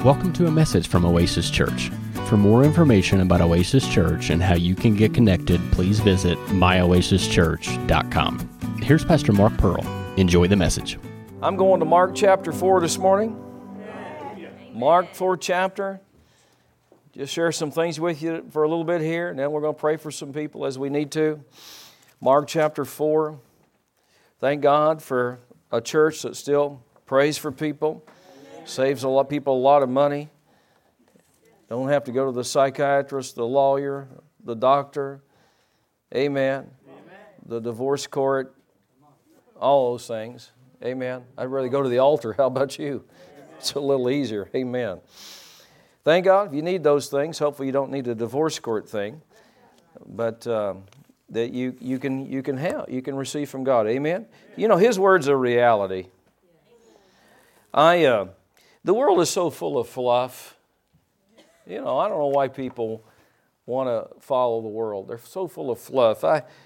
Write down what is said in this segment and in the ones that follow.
Welcome to a message from Oasis Church. For more information about Oasis Church and how you can get connected, please visit myoasischurch.com. Here's Pastor Mark Pearl. Enjoy the message. I'm going to Mark chapter 4 this morning. Mark 4 chapter. Just share some things with you for a little bit here, and then we're going to pray for some people as we need to. Mark chapter 4. Thank God for a church that still prays for people. Saves a lot of people a lot of money. Don't have to go to the psychiatrist, the lawyer, the doctor. Amen. The divorce court. All those things. Amen. I'd rather go to the altar. How about you? It's a little easier. Amen. Thank God if you need those things. Hopefully you don't need a divorce court thing. But that you can receive from God. Amen. You know, His word's a reality. The world is so full of fluff. You know, I don't know why people want to follow the world. They're so full of fluff.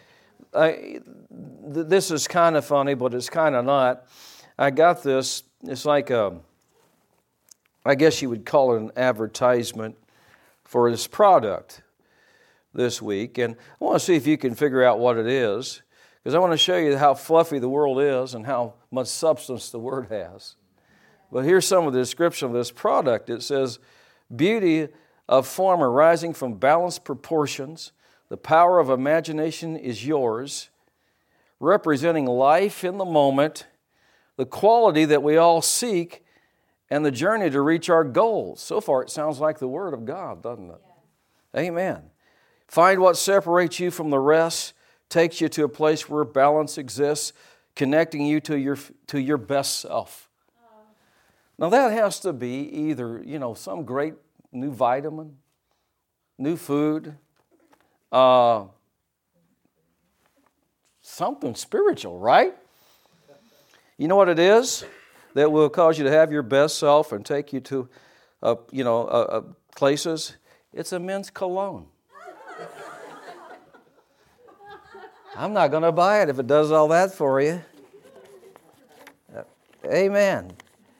This is kind of funny, but it's kind of not. I got this. It's like I guess you would call it an advertisement for this product this week. And I want to see if you can figure out what it is, because I want to show you how fluffy the world is and how much substance the Word has. But here's some of the description of this product. It says, beauty of form arising from balanced proportions. The power of imagination is yours, representing life in the moment, the quality that we all seek, and the journey to reach our goals. So far, it sounds like the Word of God, doesn't it? Yeah. Amen. Find what separates you from the rest, takes you to a place where balance exists, connecting you to your best self. Now that has to be either, some great new vitamin, new food, something spiritual, right? You know what it is that will cause you to have your best self and take you to, places? It's a men's cologne. I'm not going to buy it if it does all that for you. Amen.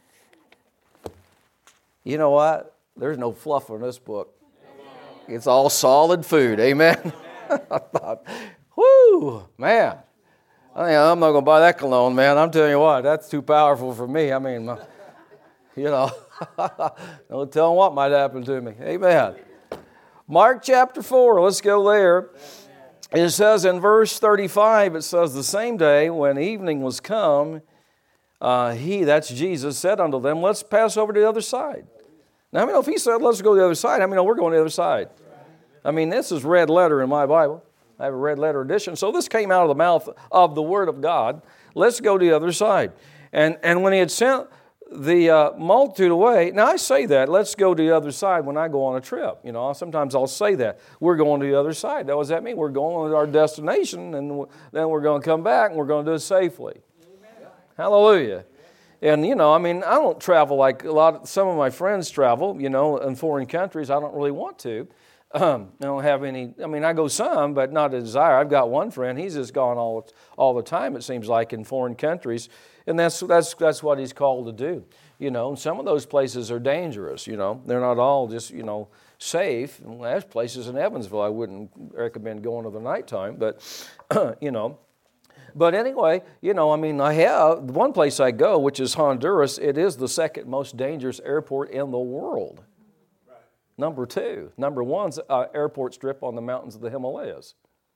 You know what? There's no fluff in this book. It's all solid food. Amen. I thought, whoo, man. I'm not going to buy that cologne, man. I'm telling you what, that's too powerful for me. I mean, no telling what might happen to me. Amen. Mark chapter 4, let's go there. It says in verse 35, it says, the same day when evening was come, he, that's Jesus, said unto them, let's pass over to the other side. Now, if he said, let's go to the other side, we're going to the other side. This is red letter in my Bible. I have a red letter edition. So this came out of the mouth of the Word of God. Let's go to the other side. And when he had sent the multitude away, now I say that, let's go to the other side when I go on a trip. Sometimes I'll say that. We're going to the other side. Now, what does that mean? We're going to our destination, and then we're going to come back, and we're going to do it safely. Hallelujah. And, I don't travel like some of my friends travel, in foreign countries. I don't really want to. I don't have any, I go some, but not a desire. I've got one friend, he's just gone all the time, it seems like, in foreign countries. And that's what he's called to do. And some of those places are dangerous, They're not all just, safe. And there's places in Evansville I wouldn't recommend going to the nighttime, but, But anyway, I have one place I go, which is Honduras. It is the second most dangerous airport in the world. Right. Number 2. Number 1's airport strip on the mountains of the Himalayas.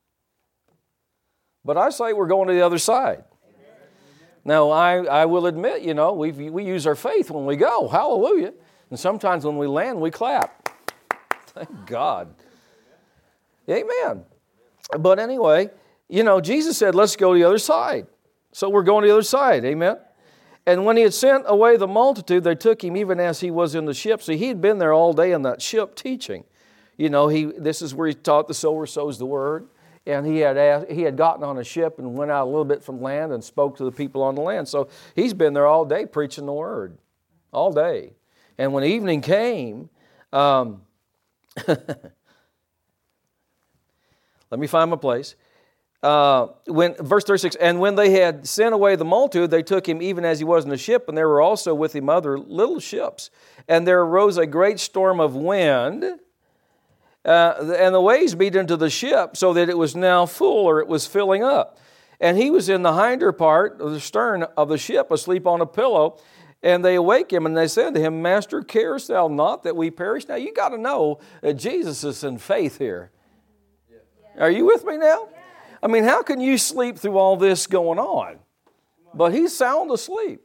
But I say we're going to the other side. Amen. Now, I will admit, we use our faith when we go. Hallelujah. And sometimes when we land, we clap. Thank God. Amen. But anyway, Jesus said, let's go to the other side. So we're going to the other side, amen? And when he had sent away the multitude, they took him even as he was in the ship. So he had been there all day in that ship teaching. This is where he taught the sower sows the word. And he had gotten on a ship and went out a little bit from land and spoke to the people on the land. So he's been there all day preaching the word, all day. And when evening came, let me find my place. verse 36, and when they had sent away the multitude, they took him even as he was in the ship, and there were also with him other little ships. And there arose a great storm of wind, and the waves beat into the ship, so that it was now full, or it was filling up. And he was in the hinder part of the stern of the ship, asleep on a pillow. And they awake him, and they said to him, Master, carest thou not that we perish? Now, you got to know that Jesus is in faith here. Are you with me now? I mean, how can you sleep through all this going on? But he's sound asleep.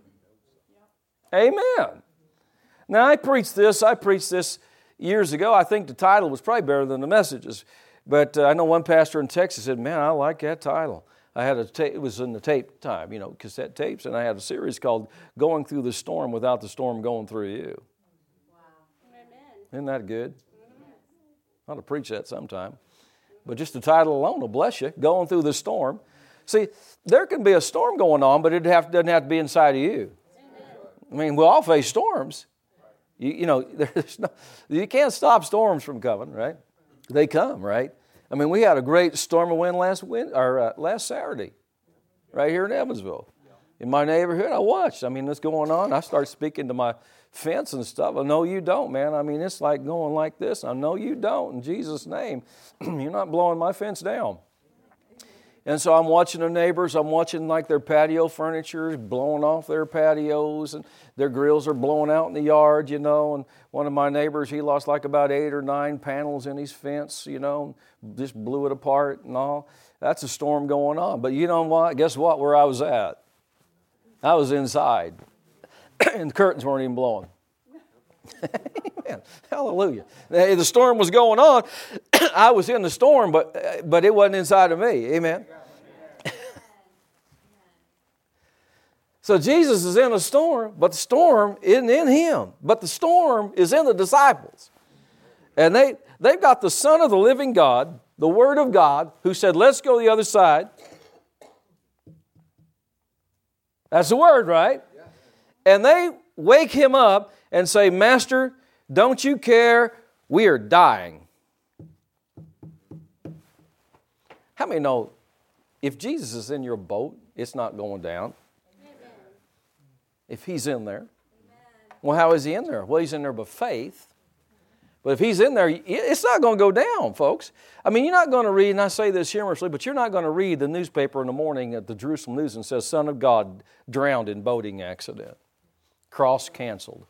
Amen. Now, I preached this years ago. I think the title was probably better than the messages. But I know one pastor in Texas said, man, I like that title. I had it was in the tape time, cassette tapes, and I had a series called Going Through the Storm Without the Storm Going Through You. Wow. Amen. Isn't that good? I ought to preach that sometime. But just the title alone will bless you, Going Through the Storm. See, there can be a storm going on, but it doesn't have to be inside of you. I mean, we'll all face storms. You can't stop storms from coming, right? They come, right? I mean, we had a great storm of wind last Saturday, right here in Evansville. In my neighborhood, I watched. I mean, what's going on? I started speaking to my fence and stuff. I know you don't, man. I mean, it's like going like this. I know you don't. In Jesus' name, you're not blowing my fence down. And so I'm watching the neighbors. I'm watching like their patio furniture is blowing off their patios, and their grills are blowing out in the yard, And one of my neighbors, he lost like about 8 or 9 panels in his fence, just blew it apart and all. That's a storm going on. But you know what? Guess what? Where I was at? I was inside, and the curtains weren't even blowing. Amen. Hallelujah. The storm was going on. I was in the storm, but it wasn't inside of me. Amen. So Jesus is in a storm, but the storm isn't in him. But the storm is in the disciples. And they've got the Son of the living God, the Word of God, who said, let's go the other side. That's the Word, right? And they wake him up and say, Master, don't you care? We are dying. How many know if Jesus is in your boat, it's not going down? Amen. If he's in there. Amen. Well, how is he in there? Well, he's in there by faith. But if he's in there, it's not going to go down, folks. I mean, you're not going to read, and I say this humorously, but you're not going to read the newspaper in the morning at the Jerusalem News and says, Son of God drowned in boating accident. Cross canceled.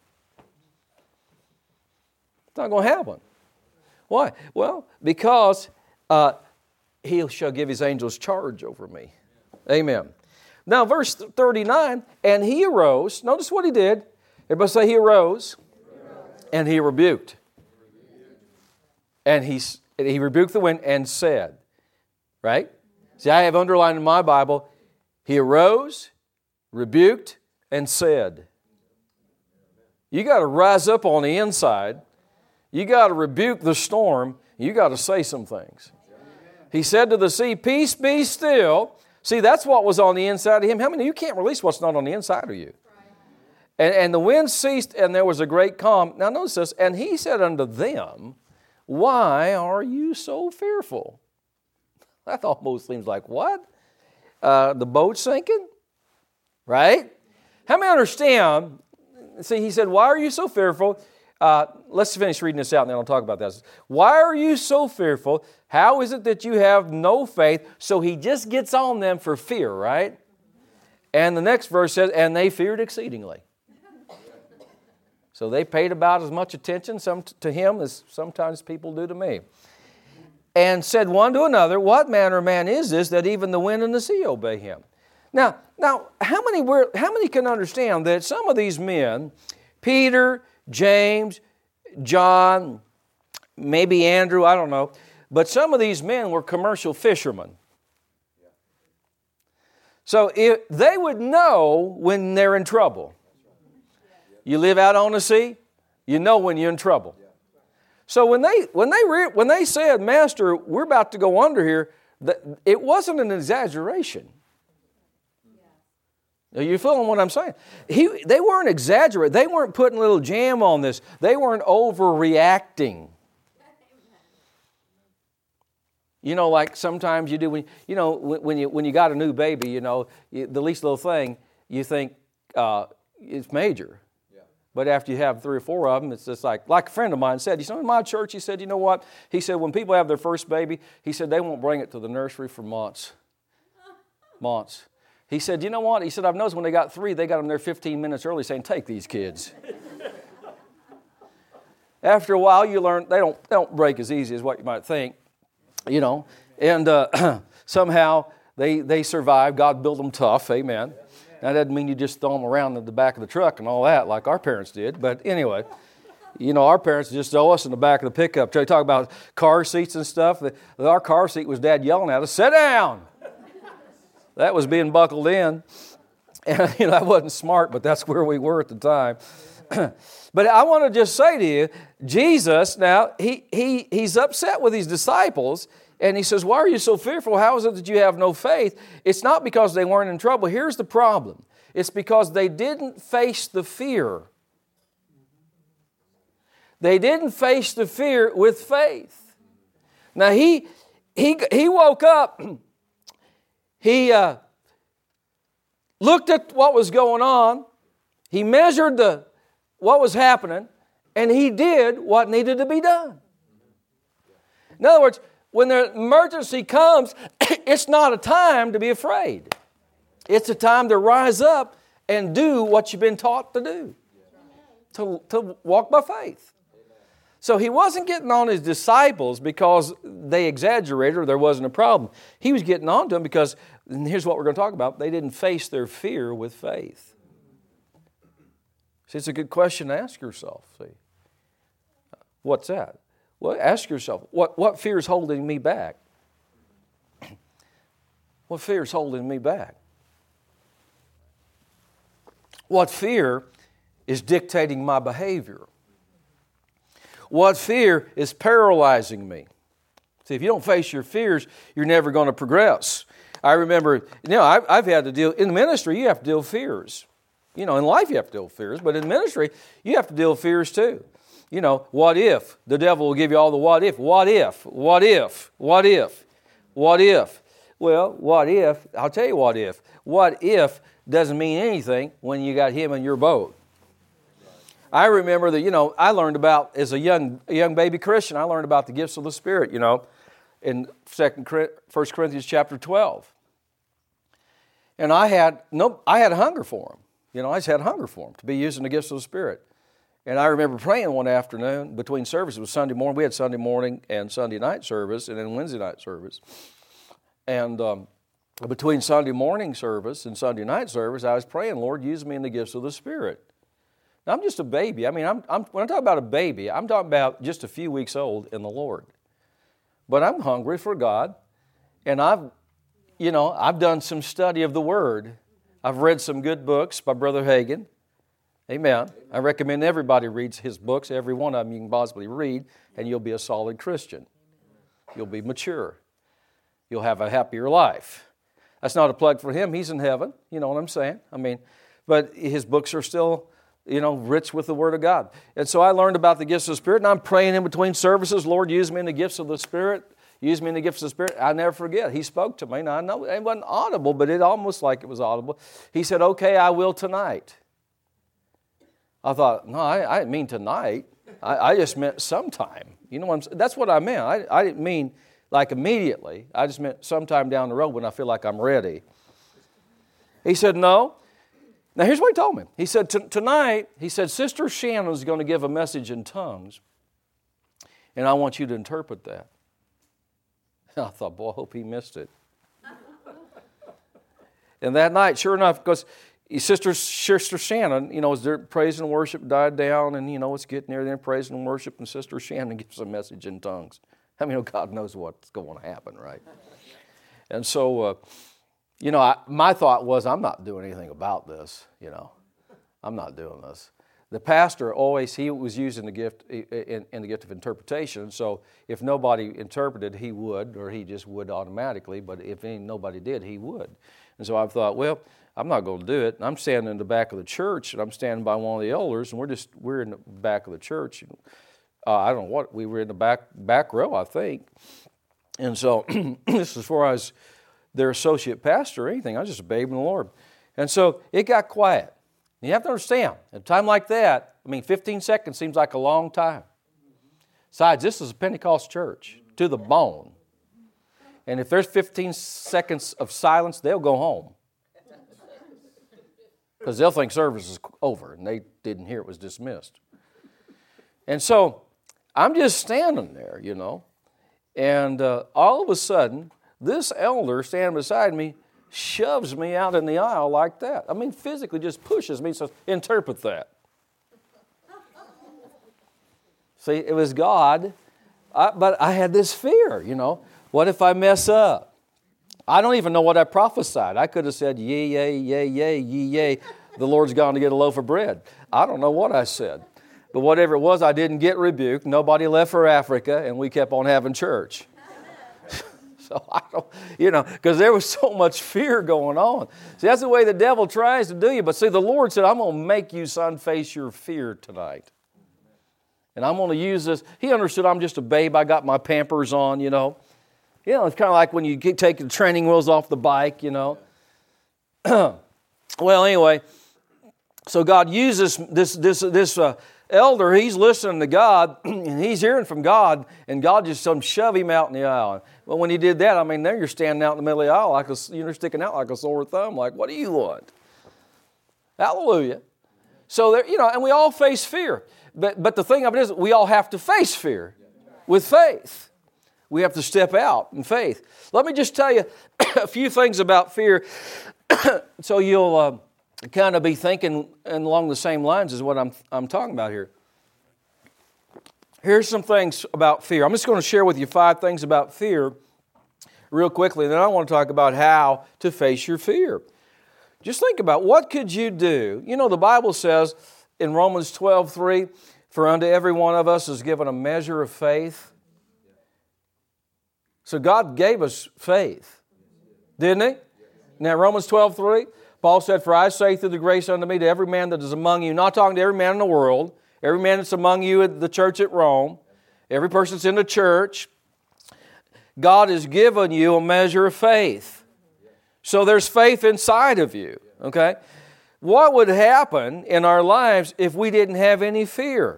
It's not going to happen. Why? Well, because he shall give his angels charge over me. Amen. Now, verse 39, and he arose. Notice what he did. Everybody say he arose. And he rebuked. And he rebuked the wind and said, right? See, I have underlined in my Bible, he arose, rebuked, and said. You got to rise up on the inside. You got to rebuke the storm. You got to say some things. He said to the sea, peace, be still. See, that's what was on the inside of him. How many of you can't release what's not on the inside of you? And the wind ceased, and there was a great calm. Now notice this. And he said unto them, why are you so fearful? That almost seems like, what? The boat's sinking? Right? How many understand? See, he said, why are you so fearful? Let's finish reading this out, and then I'll talk about this. Why are you so fearful? How is it that you have no faith? So he just gets on them for fear, right? And the next verse says, and they feared exceedingly. So they paid about as much attention to him as sometimes people do to me. And said one to another, what manner of man is this that even the wind and the sea obey him? Now, how many can understand that some of these men, Peter, James, John, maybe Andrew, I don't know, but some of these men were commercial fishermen. So if they would know when they're in trouble. You live out on the sea, you know when you're in trouble. So when they said, Master, we're about to go under here, it wasn't an exaggeration. Are you feeling what I'm saying? They weren't exaggerating. They weren't putting a little jam on this. They weren't overreacting. You know, like sometimes you do when you got a new baby, the least little thing you think it's major. Yeah. But after you have 3 or 4 of them, it's just like a friend of mine said. In my church, he said, you know what? He said when people have their first baby, he said they won't bring it to the nursery for months. Months. He said, you know what? He said, I've noticed when they got 3, they got them there 15 minutes early saying, take these kids. After a while, you learn they don't break as easy as what you might think, and somehow they survive. God built them tough, amen. That doesn't mean you just throw them around in the back of the truck and all that like our parents did, but anyway, our parents just throw us in the back of the pickup. They talk about car seats and stuff. Our car seat was Dad yelling at us, sit down. That was being buckled in, and that wasn't smart, but that's where we were at the time. But I want to just say to you, Jesus, now, he's upset with his disciples, and he says, why are you so fearful? How is it that you have no faith? It's not because they weren't in trouble. Here's the problem. It's because they didn't face the fear. They didn't face the fear with faith. Now, he woke up. He looked at what was going on. He measured what was happening, and he did what needed to be done. In other words, when the emergency comes, it's not a time to be afraid. It's a time to rise up and do what you've been taught to do, to walk by faith. So he wasn't getting on his disciples because they exaggerated or there wasn't a problem. He was getting on to them because, and here's what we're going to talk about, they didn't face their fear with faith. See, it's a good question to ask yourself. See, what's that? Well, ask yourself, what fear is holding me back? What fear is holding me back? What fear is dictating my behavior? What fear is paralyzing me? See, if you don't face your fears, you're never going to progress. I remember, I've had to deal, in ministry, you have to deal with fears. In life you have to deal with fears, but in ministry, you have to deal with fears too. What if? The devil will give you all the what if. What if? What if? What if? What if? Well, what if? I'll tell you what if. What if doesn't mean anything when you got him in your boat. I remember that, I learned about, as a young baby Christian, I learned about the gifts of the Spirit, in 1 Corinthians chapter 12. And I had a hunger for them. I just had hunger for them, to be using the gifts of the Spirit. And I remember praying one afternoon between services. It was Sunday morning. We had Sunday morning and Sunday night service and then Wednesday night service. And between Sunday morning service and Sunday night service, I was praying, Lord, use me in the gifts of the Spirit. Now, I'm just a baby. I mean, when I talk about a baby, I'm talking about just a few weeks old in the Lord. But I'm hungry for God, and I've done some study of the Word. I've read some good books by Brother Hagin. Amen. I recommend everybody reads his books. Every one of them you can possibly read, and you'll be a solid Christian. You'll be mature. You'll have a happier life. That's not a plug for him. He's in heaven. You know what I'm saying? But his books are still, rich with the Word of God. And so I learned about the gifts of the Spirit, and I'm praying in between services, Lord, use me in the gifts of the Spirit. Use me in the gifts of the Spirit. I never forget. He spoke to me. Now, I know it wasn't audible, but it almost like it was audible. He said, okay, I will tonight. I thought, no, I didn't mean tonight. I just meant sometime. You know what I'm saying? That's what I meant. I didn't mean like immediately. I just meant sometime down the road when I feel like I'm ready. He said, no. Now, here's what he told me. He said, tonight, Sister Shannon's going to give a message in tongues, and I want you to interpret that. I thought, boy, I hope he missed it. And that night, sure enough, because Sister Shannon, as their praise and worship died down, and, it's getting there, then praise and worship, and Sister Shannon gives a message in tongues. God knows what's going to happen, right? And so, my thought was, I'm not doing anything about this, I'm not doing this. The pastor he was using the gift in the gift of interpretation. So if nobody interpreted, he would, or he just would automatically. But if nobody did, he would. And so I thought, well, I'm not going to do it. And I'm standing in the back of the church, and I'm standing by one of the elders, and we're in the back of the church. I don't know what, we were in the back row, I think. And so this is before I was their associate pastor or anything. I was just a babe in the Lord. And so it got quiet. You have to understand, at a time like that, 15 seconds seems like a long time. Besides, this is a Pentecost church, to the bone. And if there's 15 seconds of silence, they'll go home. Because they'll think service is over, and they didn't hear it was dismissed. And so I'm just standing there, and all of a sudden, this elder standing beside me shoves me out in the aisle like that. Physically just pushes me, says, interpret that. See, it was God, but I had this fear, What if I mess up? I don't even know what I prophesied. I could have said, yea, yea, yea, yea, ye, yea, the Lord's gone to get a loaf of bread. I don't know what I said. But whatever it was, I didn't get rebuked. Nobody left for Africa, and we kept on having church. So I don't, because there was so much fear going on. See, that's the way the devil tries to do you. But see, the Lord said, I'm going to make you, son, face your fear tonight. And I'm going to use this. He understood I'm just a babe. I got my Pampers on, it's kind of like when you take the training wheels off the bike, Well, anyway, so God uses this elder. He's listening to God, and he's hearing from God, and God just shove him out in the aisle. Well, when he did that, there you're standing out in the middle of the aisle, you're sticking out like a sore thumb, like, what do you want? Hallelujah. So there, and we all face fear. But the thing of it is, we all have to face fear with faith. We have to step out in faith. Let me just tell you a few things about fear so you'll kind of be thinking along the same lines as what I'm talking about here. Here's some things about fear. I'm just going to share with you 5 things about fear real quickly, and then I want to talk about how to face your fear. Just think about what could you do. The Bible says in Romans 12:3, for unto every one of us is given a measure of faith. So God gave us faith, didn't He? Now Romans 12:3, Paul said, for I say through the grace unto me to every man that is among you, not talking to every man in the world, every man that's among you at the church at Rome, every person that's in the church, God has given you a measure of faith. So there's faith inside of you, okay? What would happen in our lives if we didn't have any fear?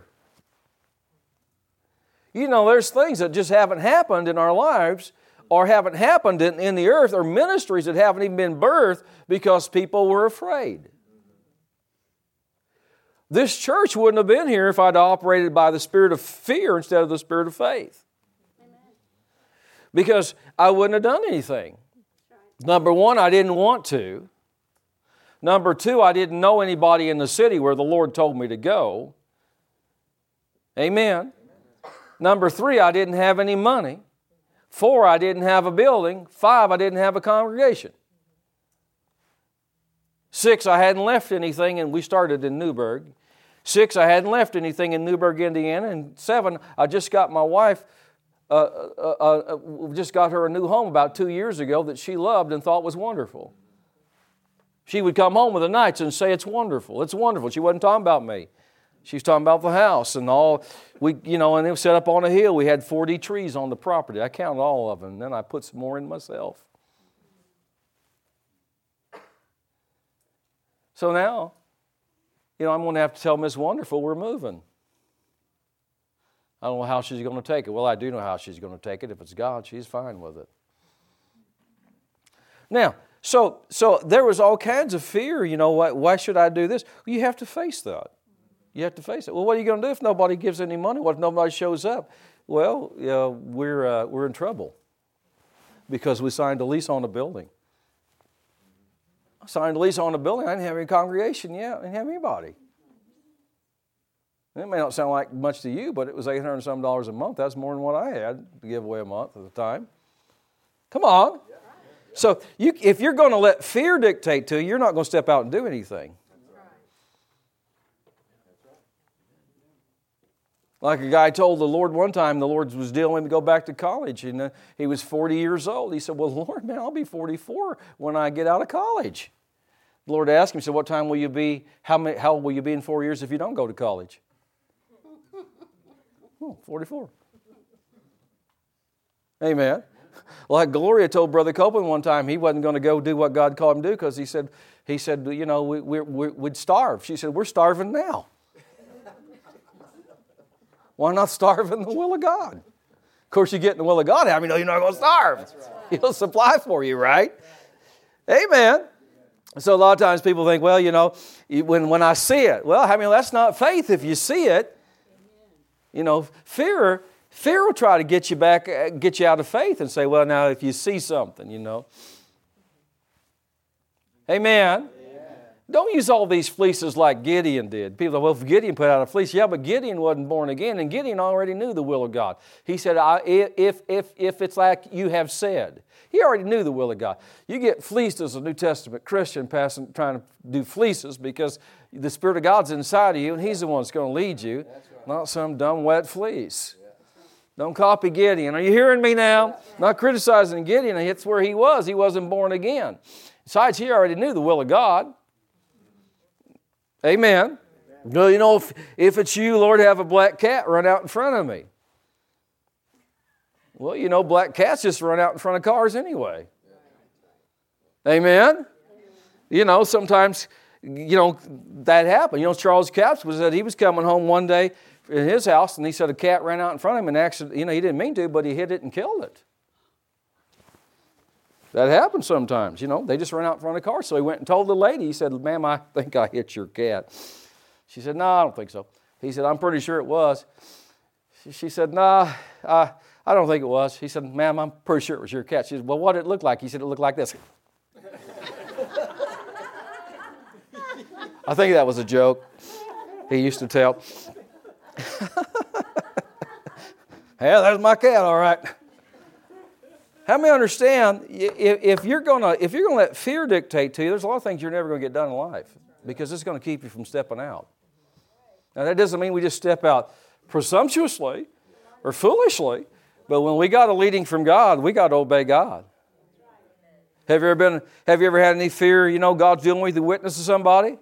There's things that just haven't happened in our lives or haven't happened in the earth, or ministries that haven't even been birthed because people were afraid. This church wouldn't have been here if I'd operated by the spirit of fear instead of the spirit of faith. Because I wouldn't have done anything. Number 1, I didn't want to. Number 2, I didn't know anybody in the city where the Lord told me to go. Amen. Number 3, I didn't have any money. 4, I didn't have a building. 5, I didn't have a congregation. 6, I hadn't left anything, and we started in Newburgh. 6, I hadn't left anything in Newburgh, Indiana. And 7, I just got my wife, just got her a new home about 2 years ago that she loved and thought was wonderful. She would come home with the nights and say, it's wonderful, it's wonderful. She wasn't talking about me. She was talking about the house and all. And it was set up on a hill. We had 40 trees on the property. I counted all of them, and then I put some more in myself. So now, I'm going to have to tell Miss Wonderful we're moving. I don't know how she's going to take it. Well, I do know how she's going to take it. If it's God, she's fine with it. Now, so there was all kinds of fear. Why should I do this? Well, you have to face that. You have to face it. Well, what are you going to do if nobody gives any money? What if nobody shows up? Well, we're in trouble because we signed a lease on a building. I signed a lease on a building. I didn't have any congregation yet. I didn't have anybody. It may not sound like much to you, but it was $800 and some a month. That's more than what I had to give away a month at the time. Come on. So if you're going to let fear dictate to you, you're not going to step out and do anything. Like a guy told the Lord one time, the Lord was dealing with him to go back to college, and he was 40 years old. He said, well, Lord, man, I'll be 44 when I get out of college. The Lord asked him, he said, what time will you be, how old will you be in 4 years if you don't go to college? 44. Amen. Like Gloria told Brother Copeland one time, he wasn't going to go do what God called him to do because he said, you know, we'd starve. She said, we're starving now. Why not starve in the will of God? Of course, you get in the will of God, how many know you're not going to starve? Right. He'll supply for you, right? Amen. So a lot of times people think, well, you know, when I see it, well, I mean, that's not faith if you see it. You know, fear will try to get you out of faith and say, well, now if you see something, you know. Amen. Don't use all these fleeces like Gideon did. People say, well, if Gideon put out a fleece, yeah, but Gideon wasn't born again, and Gideon already knew the will of God. He said, if it's like you have said. He already knew the will of God. You get fleeced as a New Testament Christian trying to do fleeces because the Spirit of God's inside of you, and He's the one that's going to lead you, not some dumb wet fleece. Don't copy Gideon. Are you hearing me now? Not criticizing Gideon. It's where he was. He wasn't born again. Besides, he already knew the will of God. Amen. Well, you know, if it's you, Lord, have a black cat run out in front of me. Well, you know, black cats just run out in front of cars anyway. Amen. You know, sometimes, you know, that happened. You know, Charles Capps said he was coming home one day in his house, and he said a cat ran out in front of him, and actually, you know, he didn't mean to, but he hit it and killed it. That happens sometimes, you know. They just run out in front of the car. So he went and told the lady. He said, ma'am, I think I hit your cat. She said, no, I don't think so. He said, I'm pretty sure it was. She said, no, I don't think it was. He said, ma'am, I'm pretty sure it was your cat. She said, well, what did it look like? He said, it looked like this. I think that was a joke he used to tell. Yeah, there's my cat, all right. How many understand if you're going to let fear dictate to you, there's a lot of things you're never going to get done in life because it's going to keep you from stepping out. Now, that doesn't mean we just step out presumptuously or foolishly, but when we got a leading from God, we got to obey God. Have you ever had any fear, you know, God's dealing with you to witness to somebody?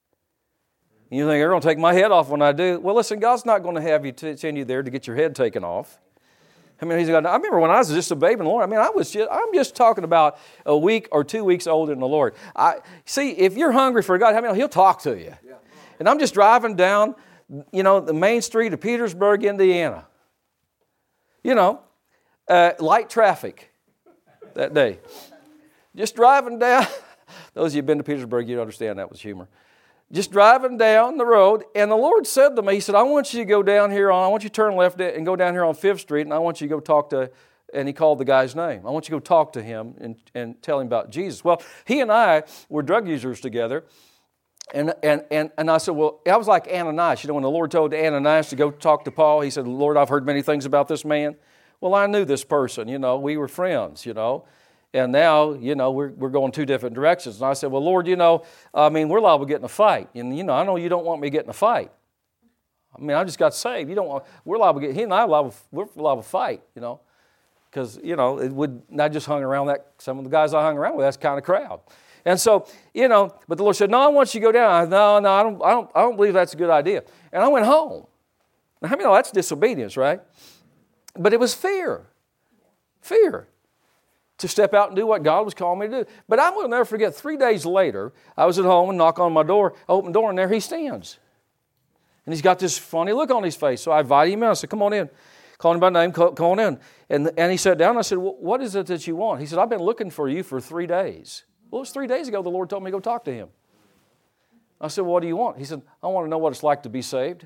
You think, they're going to take my head off when I do. Well, listen, God's not going to have you send you there to get your head taken off. I mean, I remember when I was just a babe in the Lord. I mean, I'm just talking about a week or 2 weeks old in the Lord. See, if you're hungry for God, I mean, He'll talk to you. Yeah. And I'm just driving down, you know, the main street of Petersburg, Indiana. You know, light traffic that day. Just driving down. Those of you who've been to Petersburg, you understand that was humor. Just driving down the road, and the Lord said to me, He said, I want you to go down here I want you to turn left and go down here on 5th Street, and I want you to go talk to, and He called the guy's name. I want you to go talk to him and tell him about Jesus. Well, he and I were drug users together, and I said, well, I was like Ananias. You know, when the Lord told Ananias to go talk to Paul, he said, Lord, I've heard many things about this man. Well, I knew this person, you know, we were friends, you know. And now, you know, we're going two different directions. And I said, well, Lord, you know, I mean, we're liable to get in a fight. And, you know, I know you don't want me to get in a fight. I mean, I just got saved. We're liable to get, he and I we're liable to fight, you know. Because, you know, I just hung around some of the guys I hung around with, that's the kind of crowd. And so, you know, but the Lord said, no, I want you to go down. No, I don't believe that's a good idea. And I went home. Now, how many know that's disobedience, right? But it was fear. Fear. To step out and do what God was calling me to do. But I will never forget, 3 days later, I was at home and knock on my door, open the door, and there he stands. And he's got this funny look on his face. So I invited him in. I said, come on in. Called him by name, come on in. And he sat down. I said, well, what is it that you want? He said, I've been looking for you for 3 days. Well, it was 3 days ago the Lord told me to go talk to him. I said, well, what do you want? He said, I want to know what it's like to be saved.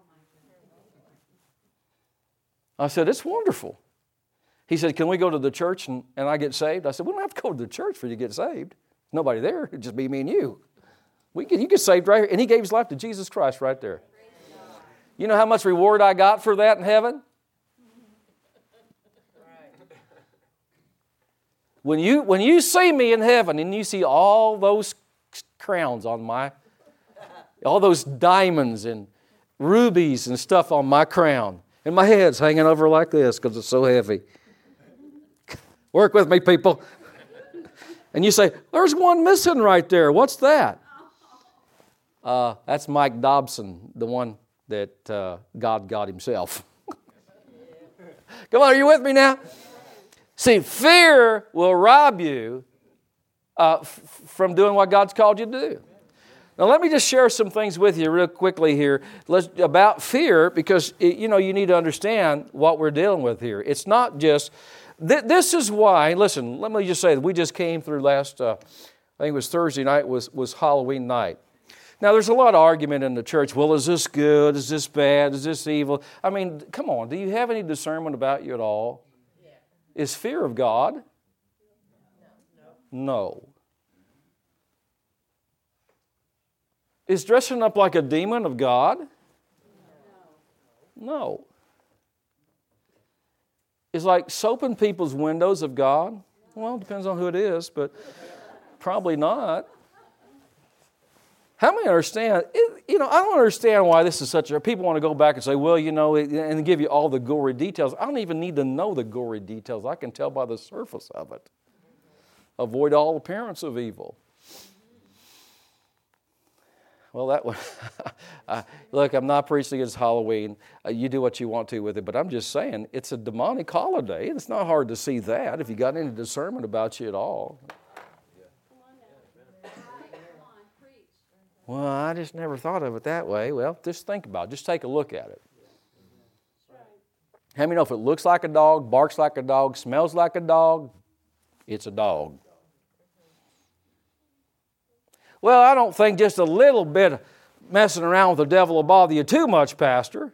I said, it's wonderful. He said, can we go to the church and I get saved? I said, we don't have to go to the church for you to get saved. Nobody there. It'd just be me and you. You get saved right here. And he gave his life to Jesus Christ right there. You know how much reward I got for that in heaven? When you see me in heaven and you see all those crowns on all those diamonds and rubies and stuff on my crown, and my head's hanging over like this because it's so heavy. Work with me, people. And you say, there's one missing right there. What's that? That's Mike Dobson, the one that God got himself. Come on, are you with me now? See, fear will rob you from doing what God's called you to do. Now, let me just share some things with you real quickly here about fear, because you need to understand what we're dealing with here. It's not just, this is why, listen, let me just say that we just came through last, I think it was Thursday night, was Halloween night. Now, there's a lot of argument in the church. Well, is this good? Is this bad? Is this evil? I mean, come on, do you have any discernment about you at all? Yeah. Is fear of God? No. Is dressing up like a demon of God? No. Is like soaping people's windows of God? Well, it depends on who it is, but probably not. How many understand? I don't understand why this is such a... People want to go back and say, well, and give you all the gory details. I don't even need to know the gory details. I can tell by the surface of it. Avoid all appearance of evil. Well, that one, look, I'm not preaching against Halloween. You do what you want to with it, but I'm just saying it's a demonic holiday. It's not hard to see that if you got any discernment about you at all. Well, I just never thought of it that way. Well, just think about it. Just take a look at it. How many know if it looks like a dog, barks like a dog, smells like a dog, it's a dog? Well, I don't think just a little bit of messing around with the devil will bother you too much, Pastor.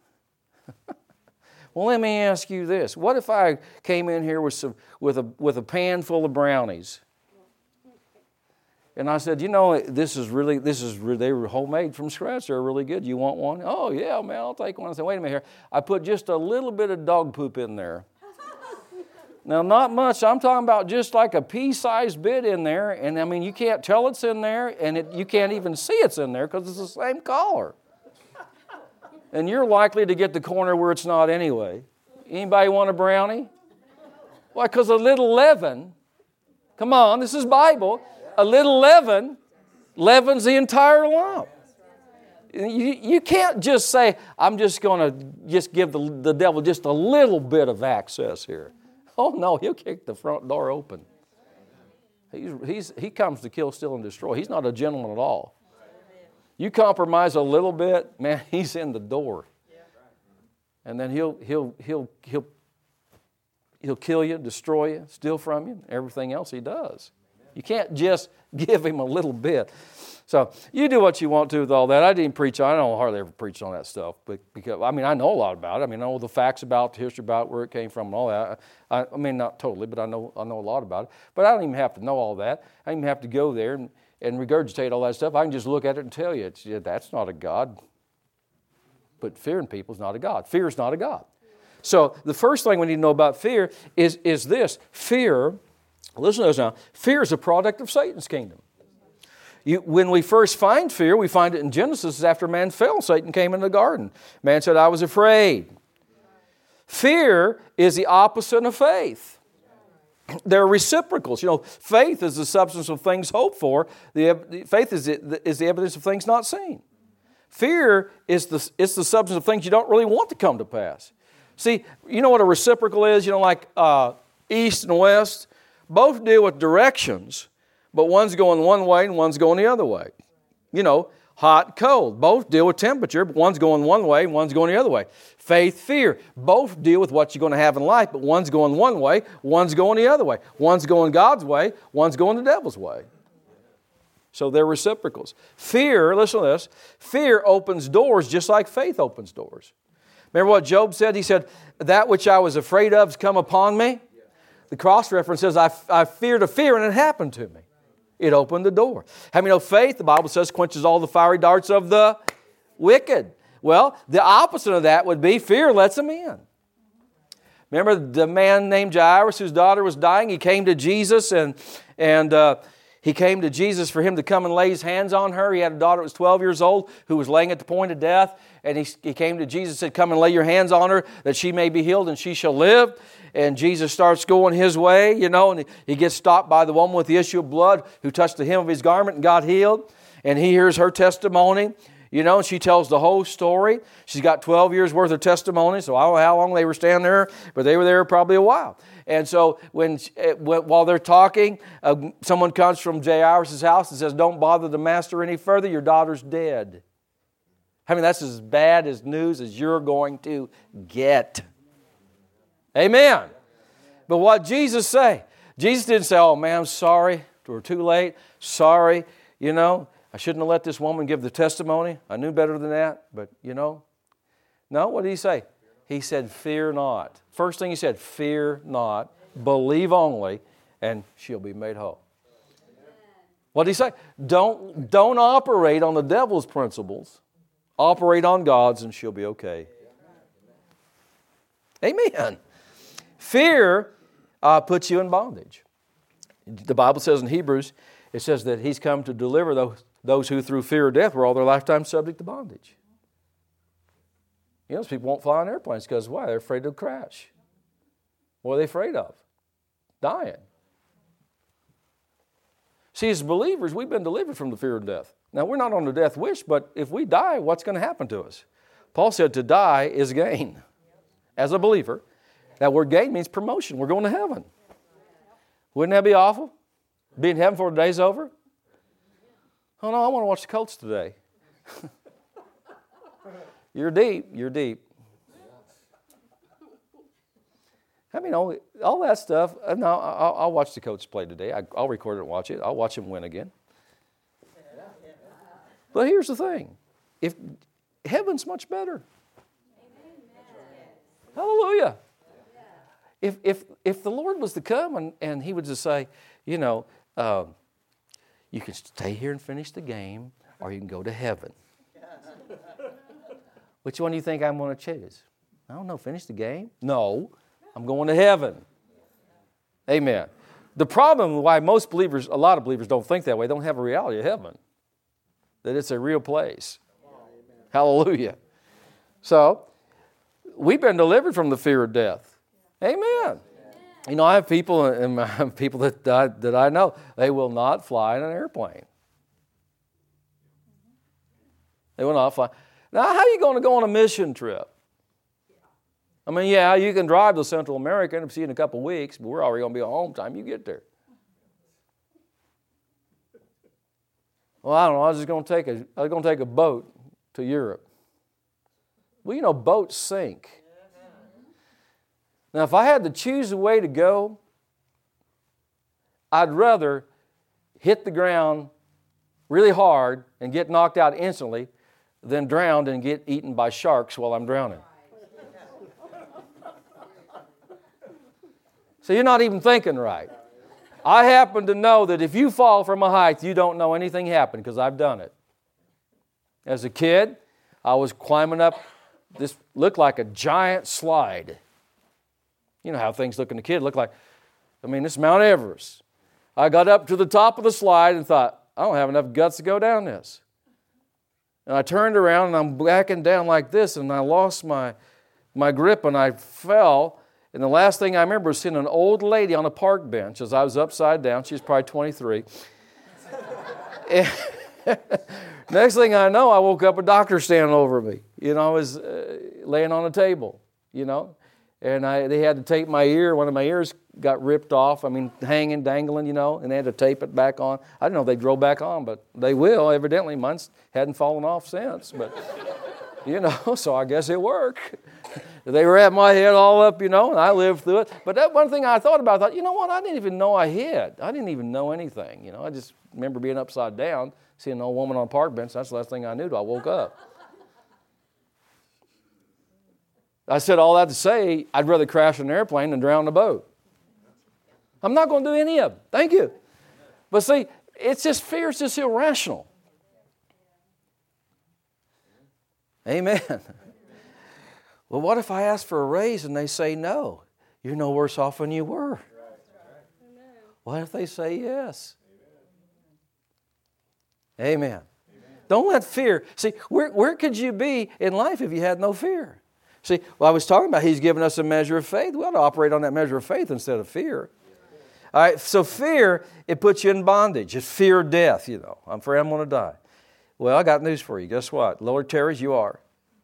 Well, let me ask you this. What if I came in here with a pan full of brownies? And I said, they were homemade from scratch. They're really good. You want one? Oh, yeah, man, I'll take one. I said, wait a minute here. I put just a little bit of dog poop in there. Now, not much. I'm talking about just like a pea-sized bit in there. And, I mean, you can't tell it's in there, and you can't even see it's in there because it's the same color. And you're likely to get the corner where it's not anyway. Anybody want a brownie? Why? Because a little leaven, come on, this is Bible. A little leaven leavens the entire lump. You can't just say, I'm just going to just give the devil just a little bit of access here. Oh, no, he'll kick the front door open. He comes to kill, steal, and destroy. He's not a gentleman at all. You compromise a little bit, man, he's in the door. And then he'll kill you, destroy you, steal from you, everything else he does. You can't just give him a little bit. So you do what you want to with all that. I didn't preach on it. I don't hardly ever preach on that stuff. But because I know a lot about it. I mean, I know the facts about the history about where it came from and all that. I mean, not totally, but I know a lot about it. But I don't even have to know all that. I don't even have to go there and regurgitate all that stuff. I can just look at it and tell you, that's not a God. But fearing people is not a God. Fear is not a God. So the first thing we need to know about fear is this. Fear, listen to this now, fear is a product of Satan's kingdom. When we first find fear, we find it in Genesis after man fell. Satan came in the garden. Man said, I was afraid. Fear is the opposite of faith. They're reciprocals. Faith is the substance of things hoped for. Faith is the evidence of things not seen. Fear is the substance of things you don't really want to come to pass. See, you know what a reciprocal is? Like east and west. Both deal with directions. But one's going one way and one's going the other way. Hot, cold. Both deal with temperature, but one's going one way and one's going the other way. Faith, fear. Both deal with what you're going to have in life, but one's going one way, one's going the other way. One's going God's way, one's going the devil's way. So they're reciprocals. Fear, listen to this, fear opens doors just like faith opens doors. Remember what Job said? He said, that which I was afraid of has come upon me. The cross reference says, I feared a fear and it happened to me. It opened the door. How many know faith, the Bible says, quenches all the fiery darts of the wicked? Well, the opposite of that would be fear lets them in. Remember the man named Jairus whose daughter was dying? He came to Jesus and he came to Jesus for him to come and lay his hands on her. He had a daughter that was 12 years old who was laying at the point of death. And he came to Jesus and said, come and lay your hands on her that she may be healed and she shall live. And Jesus starts going his way, and he gets stopped by the woman with the issue of blood who touched the hem of his garment and got healed. And he hears her testimony. You know, she tells the whole story. She's got 12 years worth of testimony, so I don't know how long they were standing there, but they were there probably a while. And so while they're talking, someone comes from Jairus' house and says, don't bother the master any further, your daughter's dead. I mean, that's as bad as news as you're going to get. Amen. But what did Jesus say? Jesus didn't say, oh man, I'm sorry, we're too late, sorry, you know, I shouldn't have let this woman give the testimony. I knew better than that, but you know. No, what did He say? He said, fear not. First thing He said, fear not, believe only, and she'll be made whole. What did He say? Don't operate on the devil's principles. Operate on God's and she'll be okay. Amen. Fear puts you in bondage. The Bible says in Hebrews, it says that He's come to deliver those who through fear of death were all their lifetime subject to bondage. You know, those people won't fly on airplanes because why? They're afraid they'll crash. What are they afraid of? Dying. See, as believers, we've been delivered from the fear of death. Now, we're not on the death wish, but if we die, what's going to happen to us? Paul said to die is gain. As a believer, that word gain means promotion. We're going to heaven. Wouldn't that be awful? Be in heaven before the day's over? Oh, no, I want to watch the Colts today. You're deep. You're deep. I mean, all that stuff. No, I'll watch the Colts play today. I'll record it and watch it. I'll watch them win again. But here's the thing. If heaven's much better. Hallelujah. If the Lord was to come and He would just say, you know, you can stay here and finish the game, or you can go to heaven. Which one do you think I'm going to choose? I don't know, finish the game? No, I'm going to heaven. Amen. The problem why most believers, a lot of believers don't think that way, don't have a reality of heaven. That it's a real place. Hallelujah. So, we've been delivered from the fear of death. Amen. You know, I have people that I know, they will not fly in an airplane. They will not fly. Now, how are you going to go on a mission trip? I mean, yeah, you can drive to Central America and see you in a couple of weeks, but we're already going to be at home time you get there. Well, I don't know. I was going to take a boat to Europe. Well, you know, boats sink. Now, if I had to choose a way to go, I'd rather hit the ground really hard and get knocked out instantly than drowned and get eaten by sharks while I'm drowning. So you're not even thinking right. I happen to know that if you fall from a height, you don't know anything happened because I've done it. As a kid, I was climbing up this looked like a giant slide. You know how things look in a kid. Look like, this is Mount Everest. I got up to the top of the slide and thought, I don't have enough guts to go down this. And I turned around and I'm backing down like this and I lost my grip and I fell. And the last thing I remember was seeing an old lady on a park bench as I was upside down. She was probably 23. Next thing I know, I woke up, a doctor standing over me. I was laying on a table, And they had to tape my ear. One of my ears got ripped off. Hanging, dangling, and they had to tape it back on. I didn't know they'd grow back on, but they will. Evidently, mine hadn't fallen off since. But, so I guess it worked. They wrapped my head all up, and I lived through it. But that one thing I thought about, I thought, you know what? I didn't even know I hit. I didn't even know anything. I just remember being upside down, seeing an old woman on a park bench. That's the last thing I knew till I woke up. I said all that to say, I'd rather crash an airplane than drown a boat. I'm not going to do any of them. Thank you. But see, it's just fear. It's just irrational. Amen. Well, what if I ask for a raise and they say no? You're no worse off than you were. What if they say yes? Amen. Don't let fear. See, where could you be in life if you had no fear? See, I was talking about He's given us a measure of faith. We ought to operate on that measure of faith instead of fear. All right, so fear, it puts you in bondage. It's fear of death, I'm afraid I'm going to die. Well, I got news for you. Guess what? Lord tarries, you are.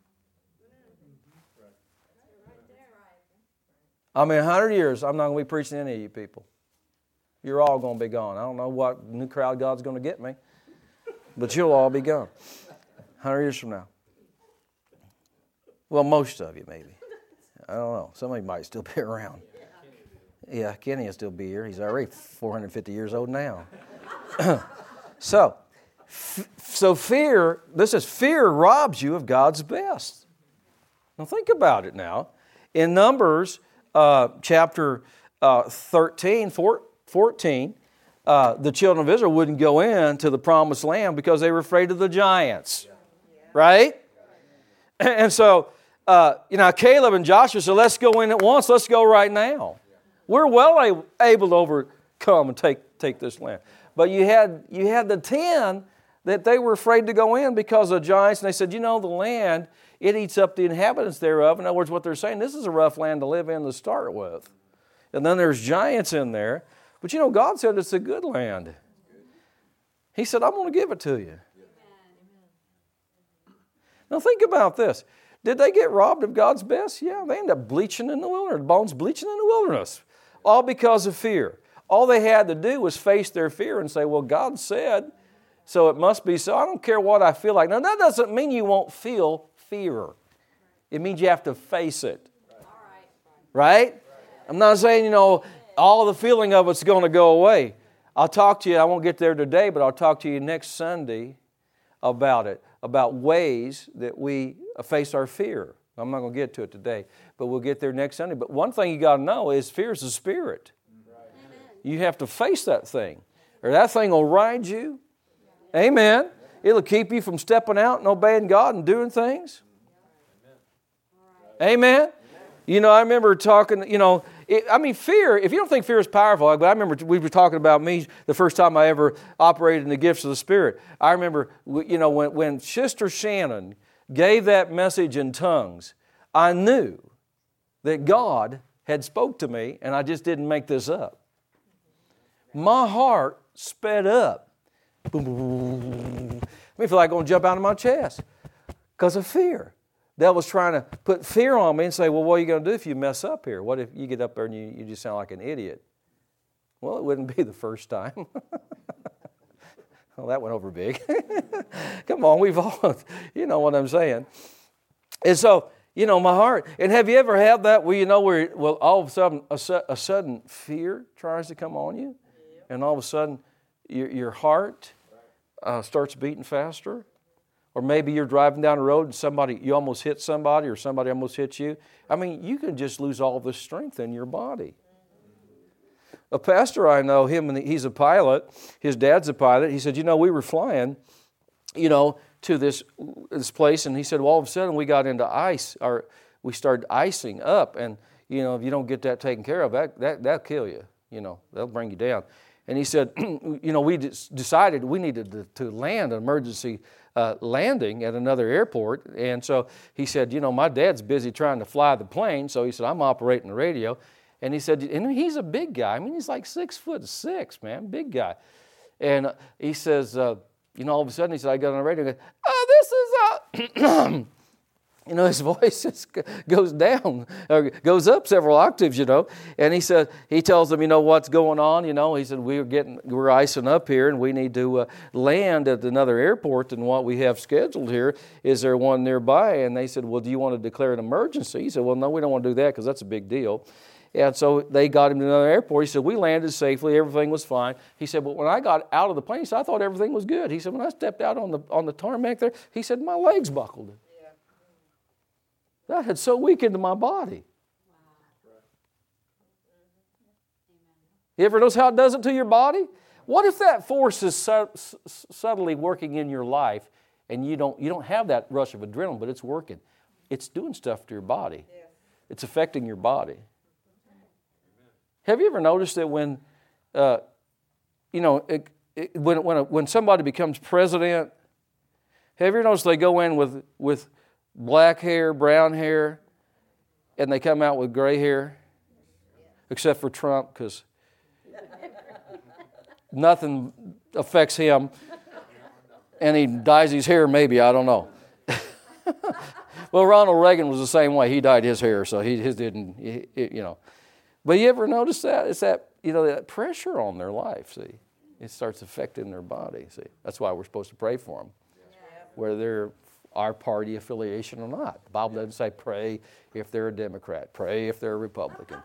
I mean, 100 years, I'm not going to be preaching to any of you people. You're all going to be gone. I don't know what new crowd God's going to get me, but you'll all be gone 100 years from now. Well, most of you maybe. I don't know. Some of you might still be around. Yeah, Kenny will still be here. He's already 450 years old now. So fear, this is fear robs you of God's best. Now think about it now. In Numbers chapter 13, 14, the children of Israel wouldn't go into the promised land because they were afraid of the giants. Right? And so, Caleb and Joshua said, let's go in at once. Let's go right now. We're well able to overcome and take this land. But you had the 10 that they were afraid to go in because of giants. And they said, the land, it eats up the inhabitants thereof. In other words, what they're saying, this is a rough land to live in to start with. And then there's giants in there. But God said it's a good land. He said, I'm going to give it to you. Now think about this. Did they get robbed of God's best? Yeah, they ended up bleaching in the wilderness, bones bleaching in the wilderness. All because of fear. All they had to do was face their fear and say, well, God said, so it must be so. I don't care what I feel like. Now, that doesn't mean you won't feel fear. It means you have to face it. Right? I'm not saying, all the feeling of it's going to go away. I'll talk to you, I won't get there today, but I'll talk to you next Sunday about it, about ways that we face our fear. I'm not going to get to it today, but we'll get there next Sunday. But one thing you got to know is fear is a spirit. You have to face that thing, or that thing will ride you. Amen. It'll keep you from stepping out and obeying God and doing things. Amen. I remember talking, fear, if you don't think fear is powerful, but I remember we were talking about me the first time I ever operated in the gifts of the Spirit. I remember, when Sister Shannon gave that message in tongues, I knew that God had spoke to me, and I just didn't make this up. My heart sped up. Boom, boom, boom, boom. I feel like going to jump out of my chest because of fear. Devil was trying to put fear on me and say, well, what are you going to do if you mess up here? What if you get up there and you just sound like an idiot? Well, it wouldn't be the first time. Well, that went over big. Come on, we've all, you know what I'm saying. And so, my heart. And have you ever had that where all of a sudden a sudden fear tries to come on you? And all of a sudden your heart starts beating faster? Or maybe you're driving down the road and you almost hit somebody or somebody almost hits you. I mean, you can just lose all the strength in your body. A pastor I know, he's a pilot. His dad's a pilot. He said, we were flying, to this place. And he said, well, all of a sudden we got into ice. Or we started icing up. And, if you don't get that taken care of, that'll kill you. That'll bring you down. And he said, we decided we needed to land an emergency landing at another airport. And so he said, my dad's busy trying to fly the plane. So he said, I'm operating the radio. And he said, and he's a big guy. I mean, he's like 6'6", man, big guy. And he says, all of a sudden, he said, I got on the radio and goes, oh, this is his voice just goes down, or goes up several octaves, And he tells them, what's going on, He said, we're icing up here and we need to land at another airport, and what we have scheduled here, is there one nearby? And they said, well, do you want to declare an emergency? He said, well, no, we don't want to do that because that's a big deal. And so they got him to another airport. He said, we landed safely. Everything was fine. He said, but when I got out of the plane, he said, I thought everything was good. He said, when I stepped out on the tarmac there, he said, my legs buckled. That had so weakened my body. You ever notice how it does it to your body? What if that force is subtly working in your life and you don't have that rush of adrenaline, but it's working? It's doing stuff to your body. It's affecting your body. Have you ever noticed that when somebody becomes president, have you ever noticed they go in with black hair, brown hair, and they come out with gray hair? Except for Trump, because nothing affects him. And he dyes his hair, maybe, I don't know. Well, Ronald Reagan was the same way. He dyed his hair, so his didn't, you know. But you ever notice that? It's that, you know, that pressure on their life, see. It starts affecting their body, see. That's why we're supposed to pray for them, whether they're our party affiliation or not. The Bible doesn't say pray if they're a Democrat, pray if they're a Republican.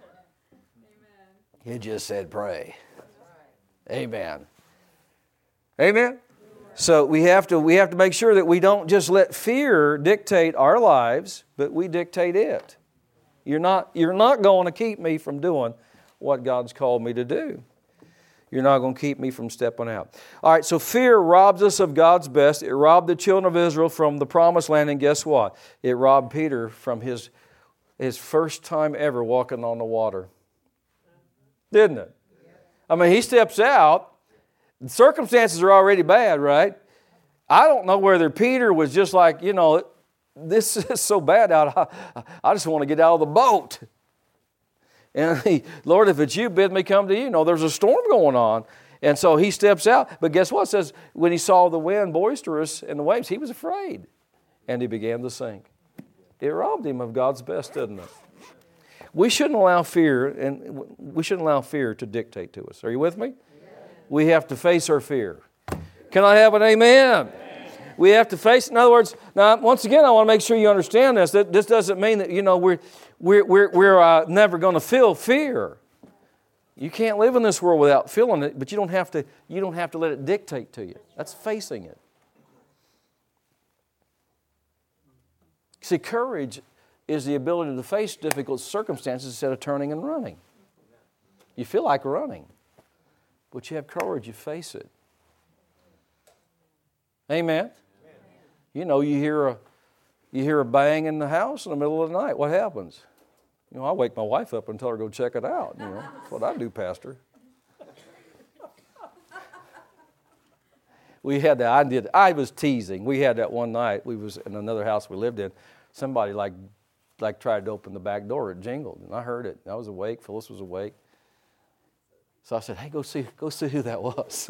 It just said pray. Amen. Amen. So we have to make sure that we don't just let fear dictate our lives, but we dictate it. You're not going to keep me from doing what God's called me to do. You're not going to keep me from stepping out. All right, so fear robs us of God's best. It robbed the children of Israel from the promised land, and guess what? It robbed Peter from his first time ever walking on the water. Didn't it? I mean, he steps out. The circumstances are already bad, right? I don't know whether Peter was just like, you know, this is so bad out. I just want to get out of the boat. And Lord, if it's you, bid me come to you. No, there's a storm going on. And so he steps out. But guess what? It says, when he saw the wind boisterous and the waves, he was afraid. And he began to sink. It robbed him of God's best, didn't it? We shouldn't allow fear, to dictate to us. Are you with me? We have to face our fear. Can I have an amen? We have to face it. In other words, now once again, I want to make sure you understand this. That this doesn't mean that, you know, we're never going to feel fear. You can't live in this world without feeling it, but you don't have to let it dictate to you. That's facing it. See, courage is the ability to face difficult circumstances instead of turning and running. You feel like running, but you have courage, you face it. Amen? You know, you hear a bang in the house in the middle of the night. What happens? You know, I wake my wife up and tell her to go check it out. You know, that's what I do, Pastor. We had that. I was teasing. We had that one night. We was in another house we lived in. Somebody like tried to open the back door. It jingled, and I heard it. I was awake. Phyllis was awake. So I said, "Hey, go see who that was."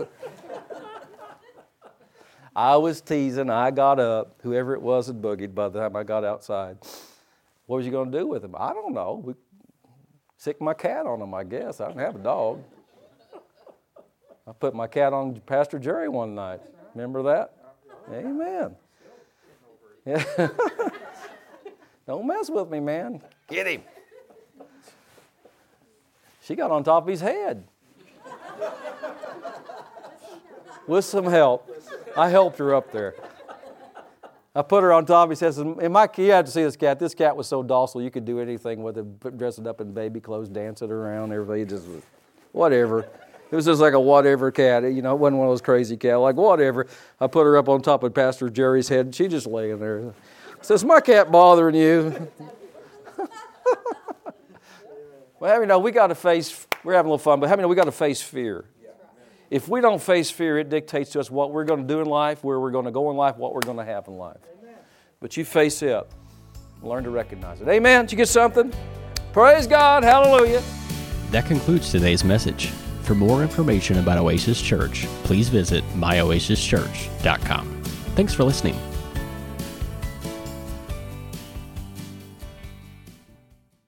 I was teasing. I got up. Whoever it was had boogied by the time I got outside. What was you going to do with him? I don't know. We sick my cat on him, I guess. I didn't have a dog. I put my cat on Pastor Jerry one night. Remember that? Amen. Yeah. Don't mess with me, man. Get him. She got on top of his head. With some help. I helped her up there. I put her on top. He says, you had to see this cat. This cat was so docile, you could do anything with it. Dress it up in baby clothes, dance it around, everything. Just whatever. It was just like a whatever cat. You know, it wasn't one of those crazy cats. Like, whatever. I put her up on top of Pastor Jerry's head, and she just laying there. I says, my cat bothering you? Well, you know, we got to face, we're having a little fun, but we got to face fear. If we don't face fear, it dictates to us what we're going to do in life, where we're going to go in life, what we're going to have in life. Amen. But you face it. Learn to recognize it. Amen? Did you get something? Praise God. Hallelujah. That concludes today's message. For more information about Oasis Church, please visit myoasischurch.com. Thanks for listening.